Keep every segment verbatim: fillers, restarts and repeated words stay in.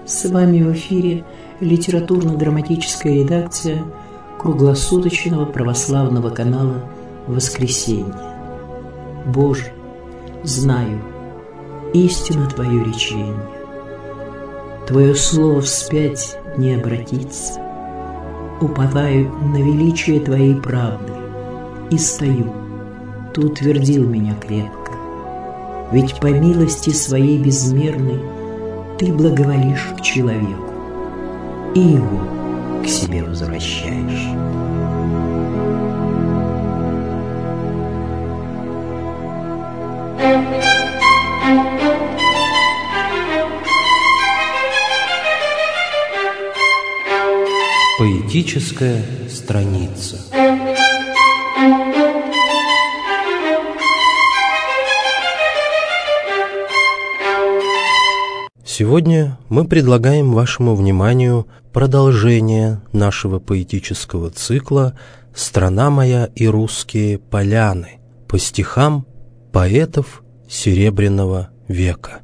С вами в эфире литературно-драматическая редакция круглосуточного православного канала «Воскресенье». Боже, знаю, истина Твое речение. Твое слово вспять не обратится. Уповаю на величие Твоей правды и стою. Ты утвердил меня крепко. Ведь по милости Своей безмерной Ты благоволишь к человеку и его к себе возвращаешь. Поэтическая страница. Сегодня мы предлагаем вашему вниманию продолжение нашего поэтического цикла «Страна моя и русские поляны» по стихам поэтов Серебряного века.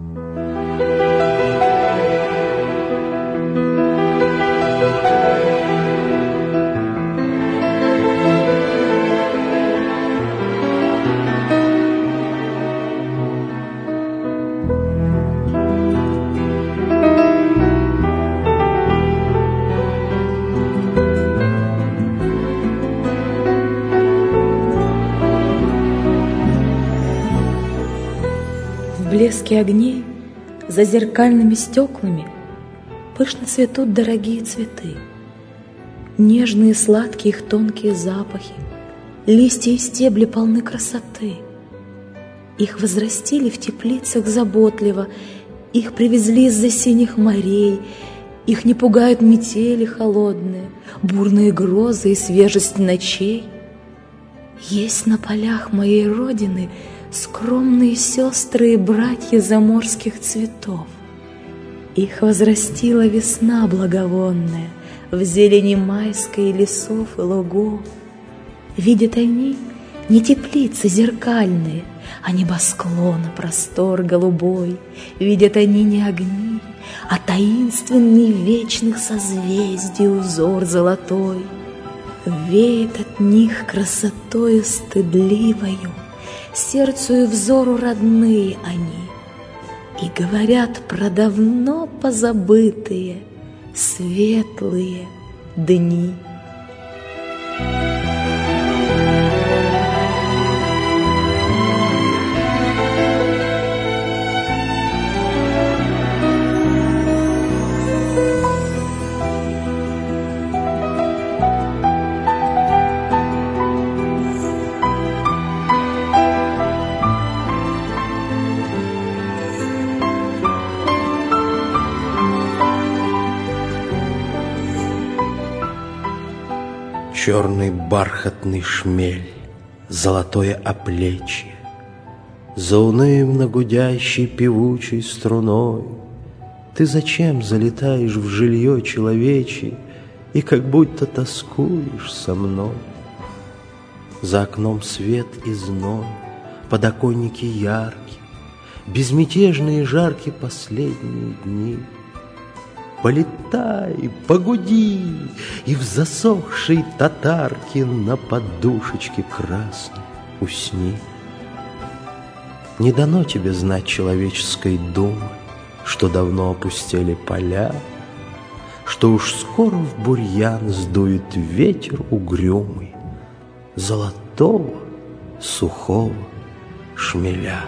В блеске огней за зеркальными стеклами пышно цветут дорогие цветы. Нежные сладкие их тонкие запахи, листья и стебли полны красоты. Их возрастили в теплицах заботливо, их привезли из-за синих морей. Их не пугают метели холодные, бурные грозы и свежесть ночей. Есть на полях моей родины скромные сестры и братья заморских цветов. Их возрастила весна благовонная в зелени майской лесов и лугов. Видят они не теплицы зеркальные, а небосклона простор голубой. Видят они не огни, а таинственный вечных созвездий узор золотой. Веет от них красотою стыдливою, сердцу и взору родные они, и говорят про давно позабытые светлые дни. Черный бархатный шмель, золотое оплечье, заунывно гудящей певучей струной. Ты зачем залетаешь в жилье человечье и как будто тоскуешь со мной? За окном свет и зной, подоконники яркие, безмятежные и жаркие последние дни. Полетай, погуди, и в засохшей татарке на подушечке красной усни. Не дано тебе знать человеческой думы, что давно опустели поля, что уж скоро в бурьян сдует ветер угрюмый золотого сухого шмеля.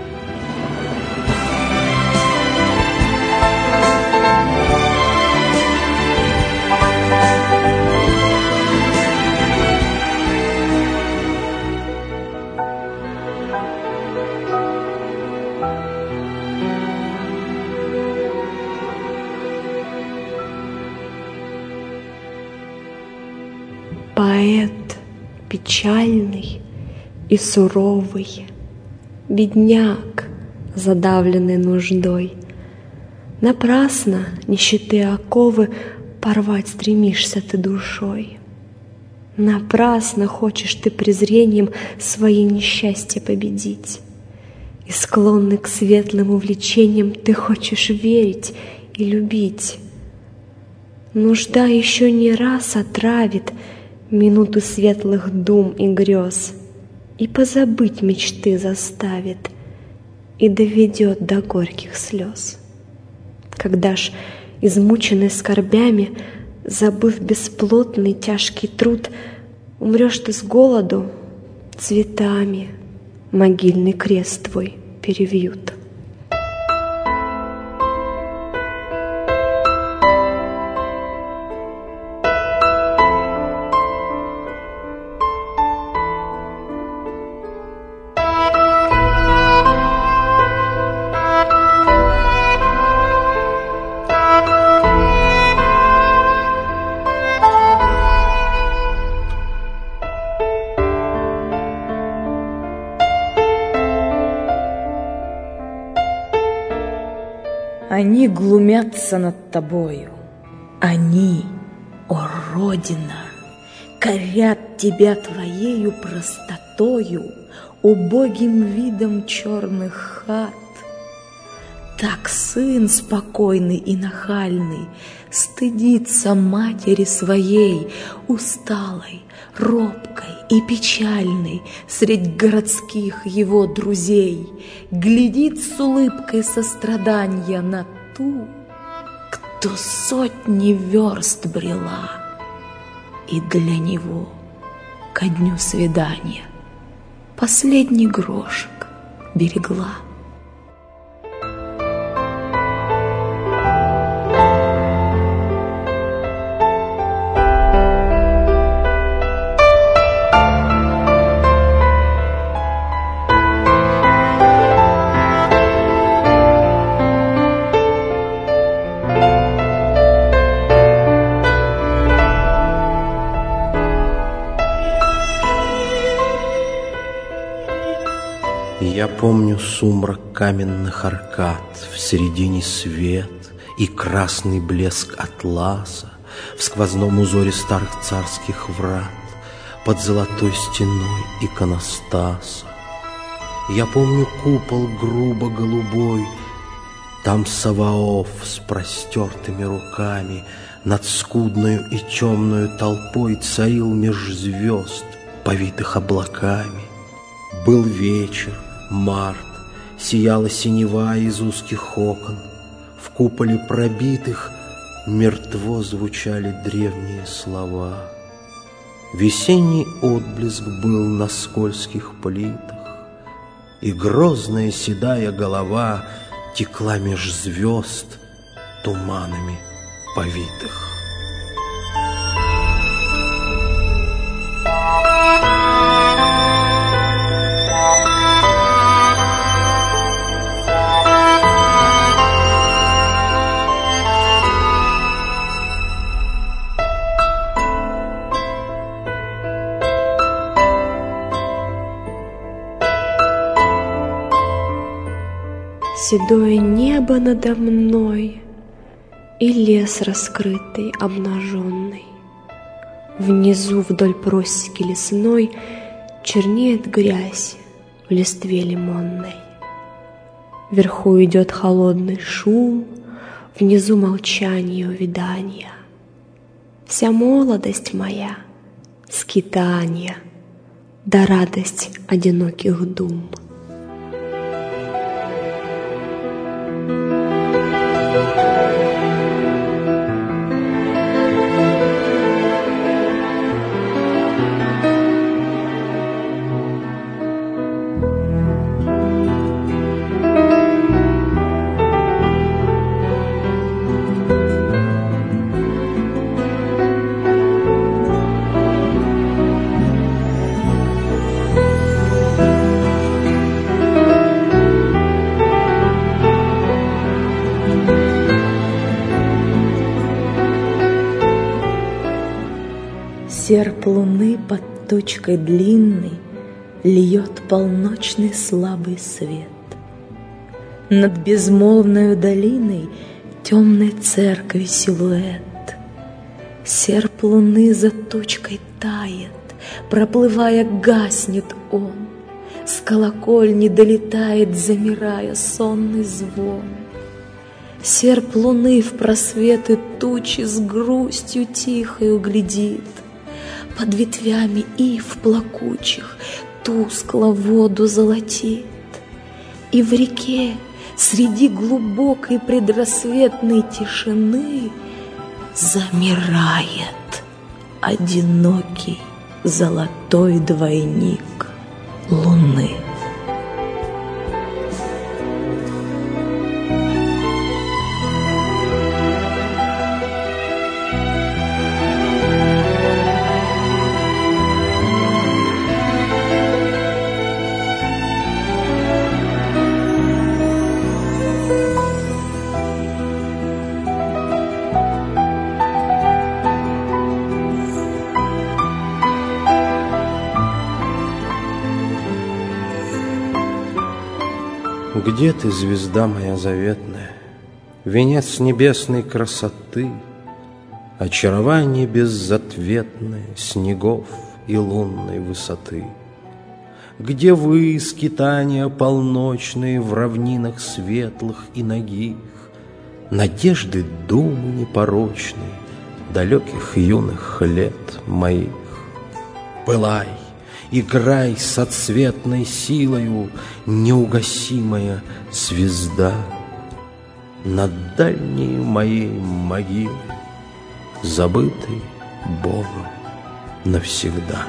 Поэт печальный и суровый, бедняк, задавленный нуждой, напрасно нищеты оковы порвать стремишься ты душой. Напрасно хочешь ты презрением свои несчастья победить, и склонный к светлым увлечениям ты хочешь верить и любить. Нужда еще не раз отравит минуты светлых дум и грез, и позабыть мечты заставит, и доведет до горьких слез. Когда ж, измученный скорбями, забыв бесплотный тяжкий труд, умрешь ты с голоду, цветами могильный крест твой перевьют. Они глумятся над тобою, они, о Родина, корят тебя твоею простотою, убогим видом черных хат. Так сын спокойный и нахальный стыдится матери своей, усталой, робкой и печальной средь городских его друзей, глядит с улыбкой сострадания на ту, кто сотни верст брела и для него ко дню свидания последний грошек берегла. Я помню сумрак каменных аркад, в середине свет и красный блеск атласа, в сквозном узоре старых царских врат, под золотой стеной иконостаса. Я помню купол грубо голубой, там Саваоф с простертыми руками над скудною и темною толпой царил меж звезд, повитых облаками. Был вечер, март, сияла синева из узких окон, в куполе пробитых мертво звучали древние слова. Весенний отблеск был на скользких плитах, и грозная седая голова текла меж звезд туманами повитых. Седое небо надо мной и лес раскрытый, обнаженный. Внизу вдоль просеки лесной чернеет грязь в листве лимонной. Вверху идет холодный шум, внизу молчание увядания. Вся молодость моя — скитанье, да радость одиноких дум. Серп луны под тучкой длинной льет полночный слабый свет. Над безмолвною долиной темной церкви силуэт. Серп луны за тучкой тает, проплывая, гаснет он. С колокольни долетает, замирая, сонный звон. Серп луны в просветы тучи с грустью тихой углядит. Под ветвями ив плакучих тускло воду золотит. И в реке среди глубокой предрассветной тишины замирает одинокий золотой двойник луны. Где ты, звезда моя заветная, венец небесной красоты, очарование безответное снегов и лунной высоты? Где вы, скитания полночные в равнинах светлых и нагих, надежды думы непорочные далеких юных лет моих? Пылай, играй с отсветной силою, неугасимая звезда, над дальней моей могилой, забытой Богом навсегда.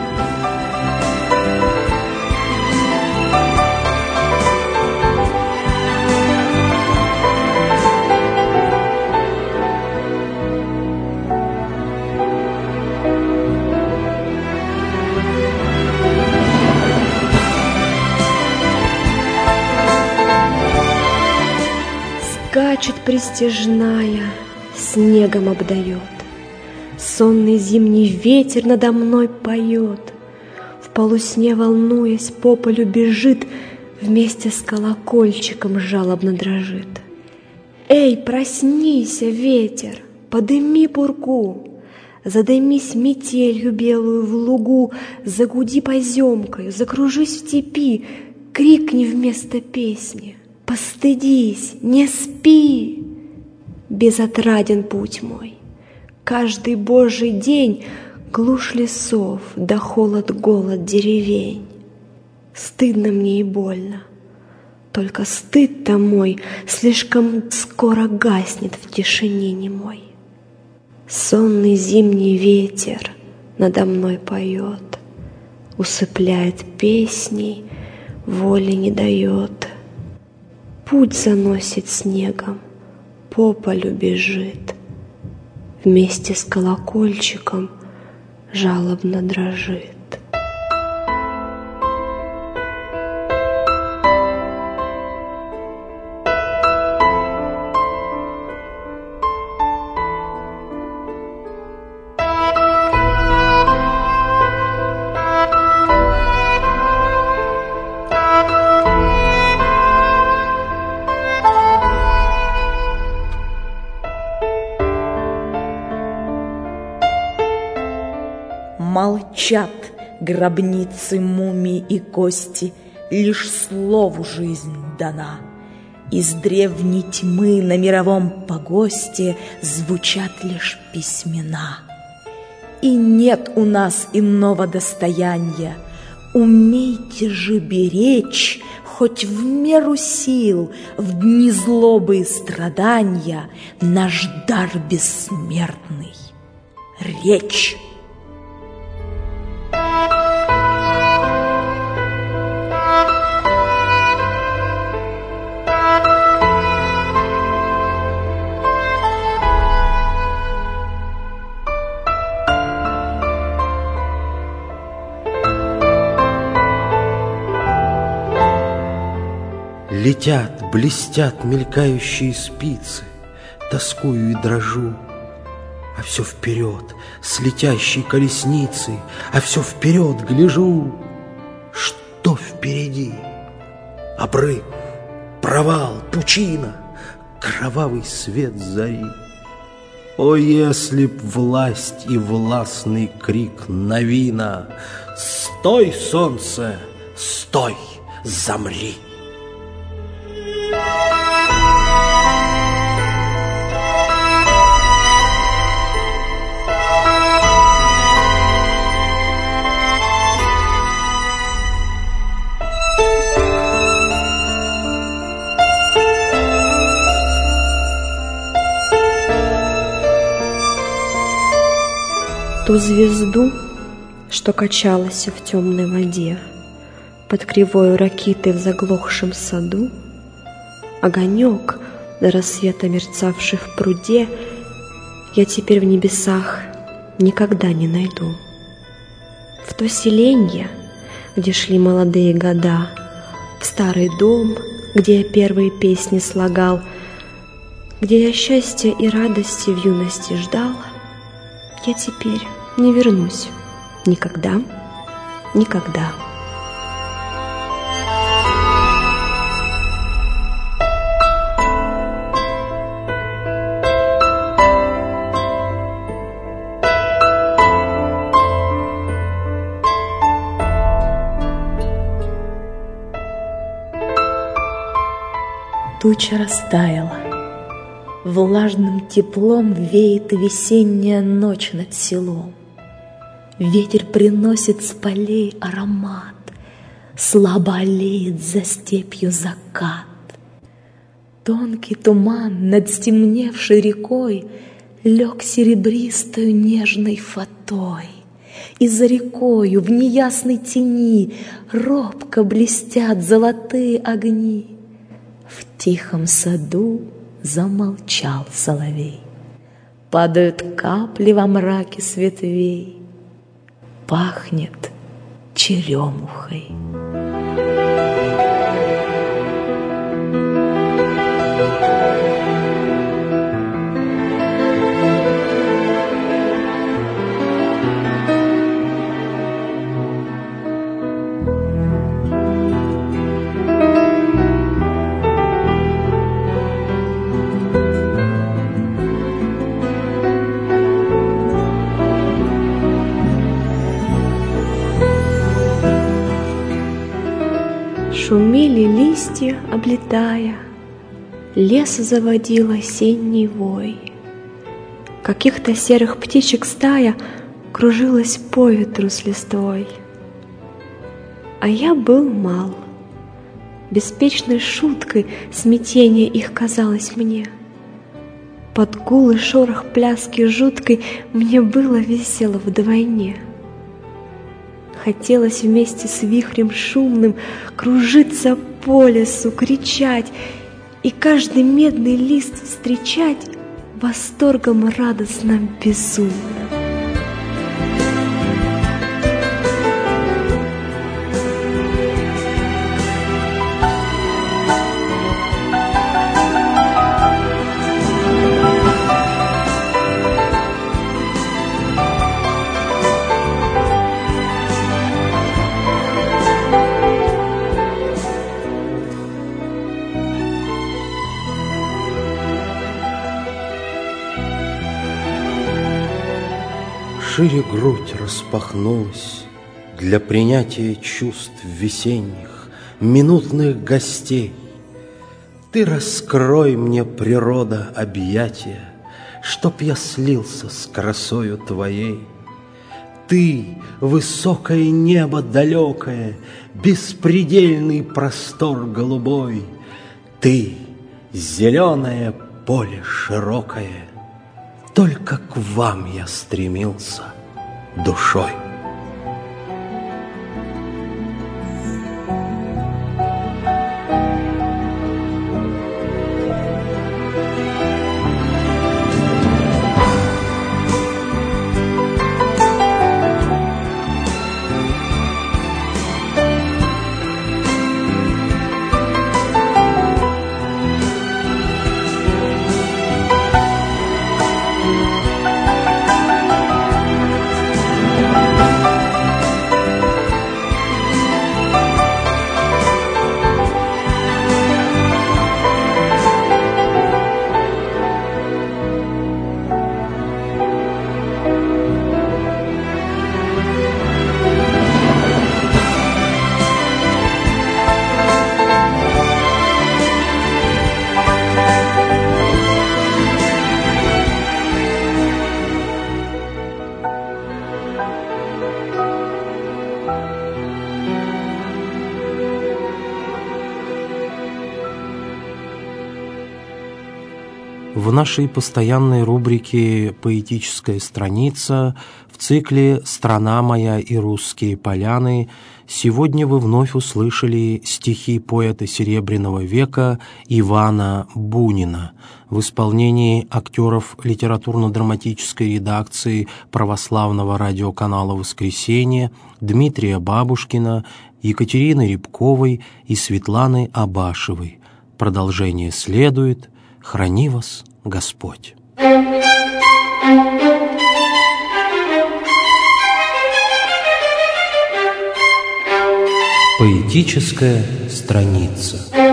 Скачет пристяжная, снегом обдает, сонный зимний ветер надо мной поет, в полусне волнуясь по полю бежит, вместе с колокольчиком жалобно дрожит. Эй, проснись, ветер, подыми пургу, задымись метелью белую в лугу, загуди поземкою, закружись в степи, крикни вместо песни. Постыдись, не спи, безотраден путь мой. Каждый божий день глушь лесов, да холод, голод деревень. Стыдно мне и больно, только стыд-то мой слишком скоро гаснет в тишине немой. Сонный зимний ветер надо мной поет, усыпляет песней, воли не дает. Путь заносит снегом, по полю бежит, вместе с колокольчиком жалобно дрожит. Молчат гробницы, мумии и кости, лишь слову жизнь дана. Из древней тьмы на мировом погосте звучат лишь письмена. И нет у нас иного достояния, умейте же беречь, хоть в меру сил, в дни злобы и страдания, наш дар бессмертный — речь. Летят, блестят мелькающие спицы, тоскую и дрожу, а все вперед с летящей колесницей, а все вперед гляжу. Что впереди? Обрыв, провал, пучина, кровавый свет зари. О, если б власть и властный крик Навина: «Стой, солнце, стой, замри!» ту звезду, что качалась в темной воде под кривою ракитой в заглохшем саду, огонек до рассвета мерцавший в пруде, я теперь в небесах никогда не найду. В то селенье, где шли молодые года, в старый дом, где я первые песни слагал, где я счастья и радости в юности ждал, я теперь не вернусь никогда, никогда. Туча растаяла, влажным теплом веет весенняя ночь над селом. Ветер приносит с полей аромат, слабо аллеет за степью закат. Тонкий туман над стемневшей рекой лег серебристою нежной фатой, и за рекою в неясной тени робко блестят золотые огни. В тихом саду замолчал соловей, падают капли во мраке с ветвей, пахнет черемухой. Шумели листья, облетая, лес заводил осенний вой. Каких-то серых птичек стая кружилась по ветру с листвой. А я был мал, беспечной шуткой смятение их казалось мне. Под гул и шорох пляски жуткой мне было весело вдвойне. Хотелось вместе с вихрем шумным кружиться по лесу, кричать и каждый медный лист встречать восторгом радостным безумным. Шире грудь распахнулась для принятия чувств весенних, минутных гостей. Ты раскрой мне, природа, объятия, чтоб я слился с красою твоей. Ты, высокое небо далекое, беспредельный простор голубой. Ты, зеленое поле широкое, только к вам я стремился душой. Thank you. в нашей постоянной рубрике «Поэтическая страница» в цикле «Страна моя и русские поляны» сегодня вы вновь услышали стихи поэта Серебряного века Ивана Бунина в исполнении актеров литературно-драматической редакции православного радиоканала «Воскресенье» Дмитрия Бабушкина, Екатерины Рябковой и Светланы Абашевой. Продолжение следует. Храни вас Господь. Поэтическая страница.